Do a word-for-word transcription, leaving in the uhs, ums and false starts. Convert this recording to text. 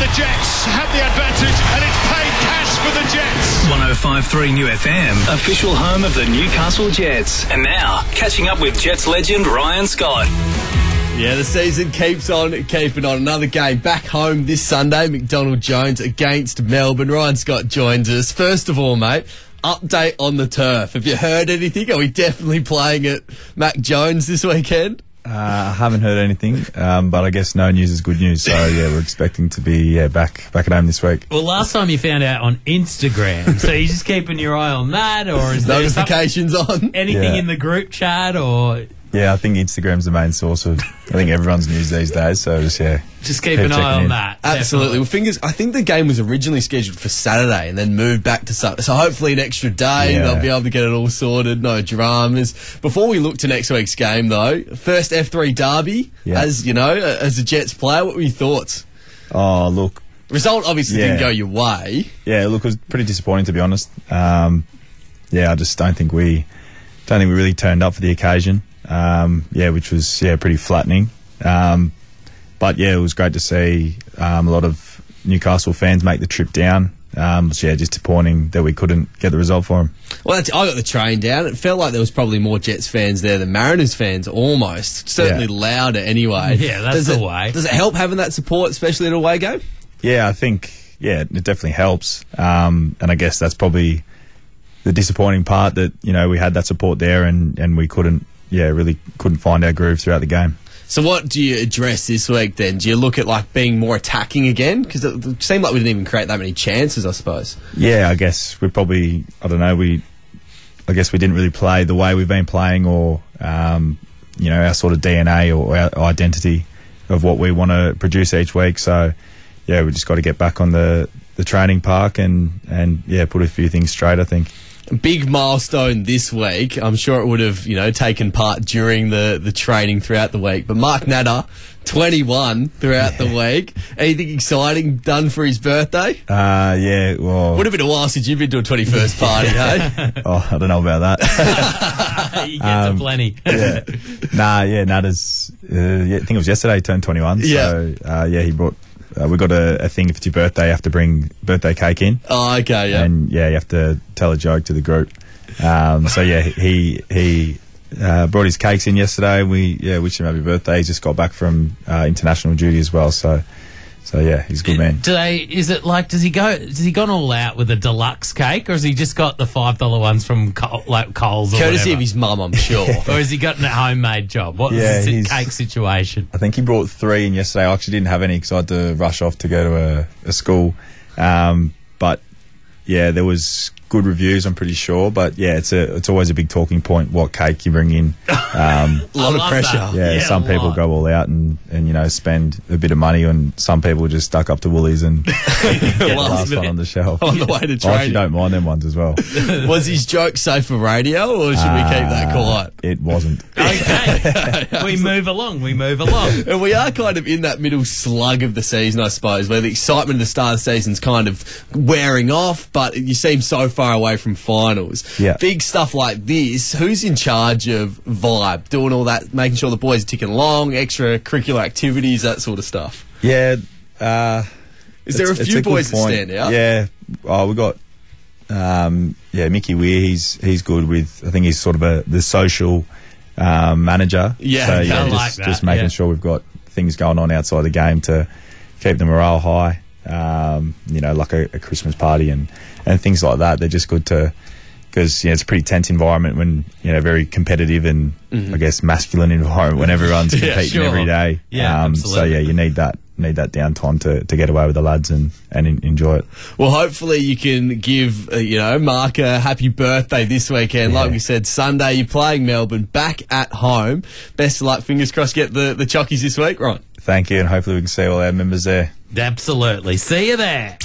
Jets have the advantage, and it's paid cash for the Jets. one oh five point three New F M, official home of the Newcastle Jets. And now, catching up with Jets legend Ryan Scott. Yeah, the season keeps on keeping on. Another game back home this Sunday, McDonald Jones against Melbourne. Ryan Scott joins us. First of all, mate, update on the turf. Have you heard anything? Are we definitely playing at Mac Jones this weekend? Uh, I haven't heard anything, um, but I guess no news is good news. So yeah, we're expecting to be yeah back back at home this week. Well, last time you found out on Instagram, so you're just keeping your eye on that, or is there notifications on anything Yeah. in the group chat, or Yeah, I think Instagram's the main source of I think everyone's news these days. So just yeah, just keep, keep an eye checking on in. that? Absolutely. Definitely. Well, fingers. I think the game was originally scheduled for Saturday and then moved back to Sunday. So hopefully an extra day, Yeah. they'll be able to get it all sorted. No dramas. Before we look to next week's game, though, first F three derby. Yeah. As you know, as a Jets player, what were your thoughts? Oh look, Result obviously Yeah. didn't go your way. yeah, look, it was pretty disappointing to be honest. Um, yeah, I just don't think we don't think we really turned up for the occasion. Um, yeah, which was yeah pretty flattening. Um, but yeah, it was great to see um, a lot of Newcastle fans make the trip down. Um, so yeah, just disappointing that we couldn't get the result for them. Well, that's, I got the train down. It felt like there was probably more Jets fans there than Mariners fans, almost. Certainly Yeah. louder anyway. Yeah, that's does the it, way. Does it help having that support, especially at a away game? Yeah, I think yeah, it definitely helps. Um, and I guess that's probably the disappointing part that you know we had that support there and, and we couldn't yeah really couldn't find our groove throughout the game. So what do you address this week then? Do you look at like being more attacking again? Because it, it seemed like we didn't even create that many chances, I suppose. Yeah, I guess we probably I don't know we I guess we didn't really play the way we've been playing or um, you know our sort of D N A or our identity of what we want to produce each week. So yeah, we just got to get back on the, the training park and, and yeah put a few things straight, I think. Big milestone this week. I'm sure it would have, you know, taken part during the, the training throughout the week. But Mark Natter, twenty-one throughout the week. Anything exciting done for his birthday? Uh, yeah, well... Would have been a while since you've been to a twenty-first party, hey? Oh, I don't know about that. you get Um, to plenty. yeah. Nah, yeah, Natter's... Uh, yeah, I think it was yesterday he turned twenty-one. Yeah. So, uh, yeah, he brought... Uh, we got a, a thing if it's your birthday, you have to bring birthday cake in. Oh, okay, yeah. And, yeah, you have to tell a joke to the group. Um, so, yeah, he he uh, brought his cakes in yesterday. We, yeah, wished him happy birthday. He just got back from uh, international duty as well. So, so yeah, he's a good man. Do they? Is it like? Does he go? Has he gone all out with a deluxe cake, or has he just got the five dollar ones from Co- like Coles or Courtesy whatever? of his mum, I'm sure. Or has he got a homemade job? What's Yeah, the he's- cake situation? I think he brought three in yesterday. I actually didn't have any because I had to rush off to go to a, a school. Um, but yeah, there was good reviews, I'm pretty sure. But yeah, it's a it's always a big talking point what cake you bring in. Um, A lot I of love pressure. that. yeah, Yeah, some a people lot. go all out and, and you know spend a bit of money, and some people just stuck up to Woolies and get the Last last one minute. on the shelf. On the way to I actually training. don't mind them ones as well. Was his joke safe for radio, or should we keep that quiet? It wasn't. Okay, we move along. We move along. And we are kind of in that middle slug of the season, I suppose, where the excitement of the start of the season's kind of wearing off, but you seem so far away from finals. Yeah. Big stuff like this, who's in charge of Vibe, doing all that, making sure the boys are ticking along, extracurricular activities, that sort of stuff? Yeah. Uh, Is there a it's- it's few good boys that point. stand out? Yeah. Oh, we got um, yeah Mickey Weir. He's he's good with. I think he's sort of a the social um, manager. Yeah, so, I yeah, like just, that, just making yeah. sure we've got things going on outside the game to keep the morale high. Um, you know, like a, a Christmas party and, and things like that. They're just good to because you know, it's a pretty tense environment when you know very competitive and I guess masculine environment when everyone's Yeah, competing sure. every day. Yeah, um, so absolutely. yeah, you need that need that downtime to, to get away with the lads and, and en- enjoy it. Well, hopefully you can give, uh, you know, Mark a happy birthday this weekend. Like Yeah. we said, Sunday you're playing Melbourne back at home. Best of luck. Fingers crossed get the, the chockies this week, right? Thank you, and hopefully we can see all our members there. Absolutely. See you there.